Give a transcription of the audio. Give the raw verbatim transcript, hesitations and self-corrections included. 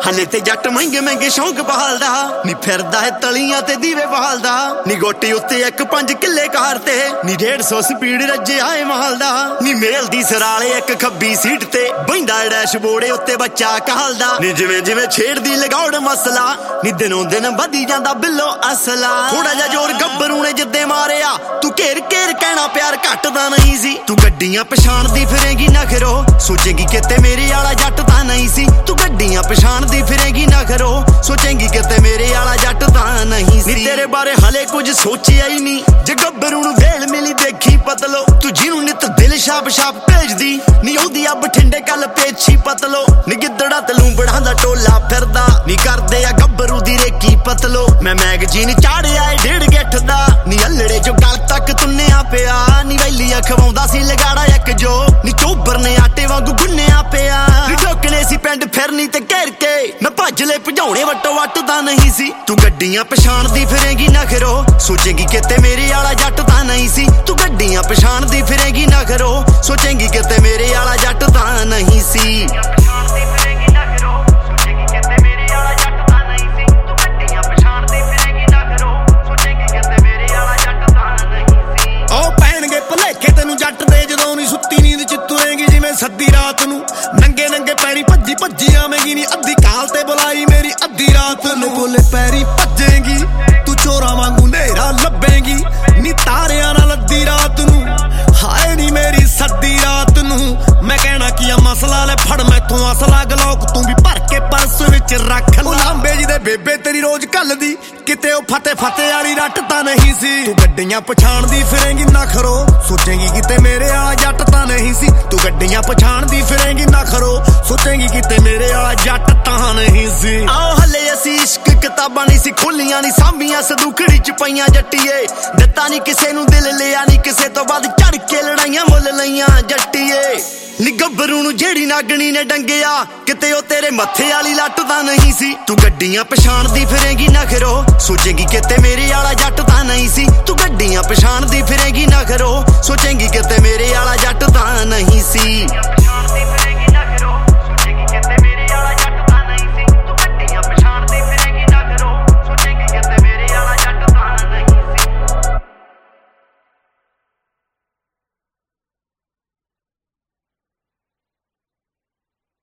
ਹਲੇ ਤੇ ਜੱਟ ਮਹਿੰਗੇ ਮਹਿੰਗੇ ਸ਼ੌਂਕ ਬਹਾਲਦਾ ਨੀ ਫਿਰਦਾ ਹੈ ਤਲੀਆਂ ਤੇ ਦੀਵੇ ਬਹਾਲਦਾ ਨੀ ਗੋਟੀ ਉੱਤੇ ਇੱਕ ਪੰਜ ਕਿੱਲੇ ਕਾਰ ਤੇ ਨੀ ਡੇਢ ਸੌ ਸਪੀਡ ਰੱਜਿਆ ਏ ਮਾਲਦਾ ਨੀ ਮੇਲ ਦੀ ਸਰਾਲੇ ਇੱਕ ਖੱਬੀ ਸੀਟ ਤੇ ਬੈਂਦਾ ਡੈਸ਼ਬੋਰਡ ਉੱਤੇ ਬੱਚਾ ਕਹਾਲਦਾ ਨੀ ਜਿਵੇਂ ਜਿਵੇਂ ਛੇੜਦੀ ਲਗਾਉੜ ਮਸਲਾ ਨੀ ਦਿਨੋਂ ਦਿਨ ਵਧੀ ਜਾਂਦਾ ਬਿੱਲੋ ਅਸਲਾ ਥੋੜਾ ਜਿਹਾ ਜ਼ੋਰ ਗੱਭਰੂ ਨੇ ਜਿੱਦੇ ਮਾਰਿਆ ਤੂੰ ਘੇਰ ਘੇਰ ਕਹਿਣਾ ਪਿਆਰ ਘਟਦਾ ਨਹੀਂ ਸੀ ਤੂੰ ਗੱਡੀਆਂ ਪਛਾਣਦੀ ਫਿਰੇਗੀ ਨਖਰੋ ਸੋਚੇਗੀ ਕਿਤੇ ਮੇਰੇ ਵਾਲਾ ਜੱਟ ਤਾਂ ਨਹੀਂ ਸੀ ਤੂੰ ਗੱਡੀਆਂ ਪਛਾਣਦੀ ਫਿਰੇਗੀ ਨਖਰੋ ਸੋਚੇਗੀ ਕਿਤੇ ਮੇਰੇ ਵਾਲਾ ਜੱਟ ਤਾਂ ਨਹੀਂ ਸੀ ਨੀ ਤੇਰੇ ਬਾਰੇ ਹਲੇ ਕੁਝ ਸੋਚਿਆ ਹੀ ਨਹੀਂ ਜੇ ਗੱਭਰੂ ਨੂੰ ਵੇਲ ਮਿਲੀ ਦੇਖੀ ਪਤਲੋ ਤੂੰ ਜਿਹਨੂੰ ਨਿਤ ਦਿਲ ਛਾਪ ਛਾਪ ਭੇਜਦੀ ਨੀ ਉਹਦੀ ਆ ਬਠਿੰਡੇ ਕੱਲ ਪੇਛੀ ਪਤਲੋ ਨੀ ਗਿੱਦੜਾ ਤੇ ਲੂੰਬੜਾਂ ਦਾ ਟੋਲਾ ਫਿਰਦਾ ਨੀ ਕਰਦੇ ਆ ਗੱਭਰੂ ਦੀ ਰੇਕੀ ਪਤਲੋ ਮੈਂ ਮੈਗਜ਼ੀਨ ਚਾੜਿਆ ਏ ਡੇਢ ਗਿੱਠ ਦਾ ਨੀ ਅਲੜੇ ਚੋਂ ਗਲ ਤੱਕ ਤੁੰਨਿਆ ਪਿਆ ਨੀ ਵੈਲੀਆਂ ਖਵਾਉਂਦਾ ਸੀ ਲਗਾੜਾ ਇੱਕ ਜੋ ਨੀ ਚੋਬਰ ਨੇ ਆਟੇ ਵਾਂਗੂ ਗੁੰਨਿਆ ਪਿਆ ਨੀ ਠੋਕਣੇ ਸੀ ਪਿੰਡ ਫਿਰਨੀ ਤੇ ਘੇਰ ਕੇ ਮੈਂ ਭੱਜ ਲੈ ਭਜਾਉਣੇ ਵੱਟੋ ਵੱਟ ਤਾਂ ਨਹੀਂ ਸੀ ਤੂੰ ਗੱਡੀਆਂ ਪਛਾਣਦੀ ਫਿਰੇਗੀ ਨਖਰੋ ਸੋਚੇਗੀ ਕਿਤੇ ਮੇਰੇ ਵਾਲਾ ਜੱਟ ਤਾਂ ਨਹੀਂ ਸੀ ਤੂੰ ਗੱਡੀਆਂ ਪਛਾਣਦੀ ਫਿਰੇਗੀ ਨਖਰੋ ਸੋਚੇਗੀ ਕਿਤੇ ਮੇਰੇ ਵਾਲਾ ਜੱਟ ਤਾਂ ਨਹੀਂ ਸੀ ਸੱਦੀ ਰਾਤ ਨੂੰ ਨੰਗੇ ਨੰਗੇ ਪੈਰੀ ਭੱਜੀ ਭੱਜੀ ਆਵੇਂਗੀ ਨੀ ਅੱਧੀ ਕਾਲ ਤੇ ਬੁਲਾਈ ਮੇਰੀ ਅੱਧੀ ਰਾਤ ਨੂੰ ਗੋਲੇ ਪੈਰੀ ਭੱਜੇਗੀ ਤੂੰ ਚੋਰਾਂ ਵਾਂਗੂ ਨੇਰਾ ਲੱਭੇਗੀ ਨੀ ਤਾਰਿਆਂ ਨਾਲ ਅੱਧੀ ਰਾਤ ਨੂੰ ਹਾਏ ਨੀ ਮੇਰੀ ਸੱਦੀ ਰਾਤ ਨੂੰ ਮੈਂ ਕਹਿਣਾ ਕੀ ਆ ਮਸਲਾ ਲੈ ਫੜ ਮੈਥੋਂ ਅਸਲਾ ਗਲੋਕ ਤੂੰ ਵੀ ਭਰ ਕੇ ਪਰਸ ਵਿੱਚ ਰੱਖ ਲਾ ਲਾਂਬੇ ਜੀ ਦੇ ਬੇਬੇ ਤੇਰੀ ਰੋਜ਼ ਘੱਲਦੀ ਕਿਤੇ ਉਹ ਫਤੇ ਫਤੇ ਵਾਲੀ ਰੱਟ ਤਾਂ ਨਹੀਂ ਸੀ ਤੂੰ ਗੱਡੀਆਂ ਪਛਾਣਦੀ ਫਿਰੇਂਗੀ ਨਖਰੋ ਸੋਚੇਂਗੀ ਕਿਤੇ ਮੇਰੇ ਵਾਲਾ ਜੱਟ ਤਾਂ ਨਹੀਂ ਸੀ ਤੂੰ ਗੱਡੀਆਂ ਪਛਾਣਦੀ ਫਿਰੇਂਗੀ ਨਖਰੋ ਸੋਚੇਂਗੀ ਕਿਤੇ ਮੇਰੇ ਵਾਲਾ ਜੱਟ ਤਾਂ ਨਹੀਂ ਸੀ ਆਓ ਹਲੇ ਅਸੀਂ ਇਸ਼ਕ ਕਿਤਾਬਾਂ ਨਹੀਂ ਸੀ ਖੋਲੀਆਂ ਨੀ ਸਾਂਭੀਆਂ ਸਦੂਖੜੀ ਚ ਪਈਆਂ ਜੱਟੀਏ ਦਿੱਤਾ ਨੀ ਕਿਸੇ ਨੂੰ ਦਿਲ ਲਿਆ ਨੀ ਕਿਸੇ ਤੋਂ ਵੱਧ ਝੜ ਕੇ ਲੜਾਈਆਂ ਮੁੱਲ ਲਈਆਂ ਜੱਟੀਏ ਨੀ ਗੱਭਰੂ ਨੂੰ ਜਿਹੜੀ ਨਾਗਣੀ ਨੇ ਡੰਗਿਆ ਕਿਤੇ ਉਹ ਤੇਰੇ ਮੱਥੇ ਵਾਲੀ ਲੱਟ ਤਾਂ ਨਹੀਂ ਸੀ ਤੂੰ ਗੱਡੀਆਂ ਪਛਾਣਦੀ ਫਿਰੇਂਗੀ ਨਖਰੋ ਸੋਚੇਗੀ ਕਿਤੇ ਮੇਰੇ ਵਾਲਾ ਜੱਟ ਤਾਂ ਨਹੀਂ ਸੀ ਤੂੰ ਗੱਡੀਆਂ ਪਛਾਣਦੀ ਫਿਰੇਂਗੀ ਨਖਰੋ ਸੋਚੇਗੀ ਕਿਤੇ ਮੇਰੇ ਵਾਲਾ ਜੱਟ ਤਾਂ ਨਹੀਂ ਸੀ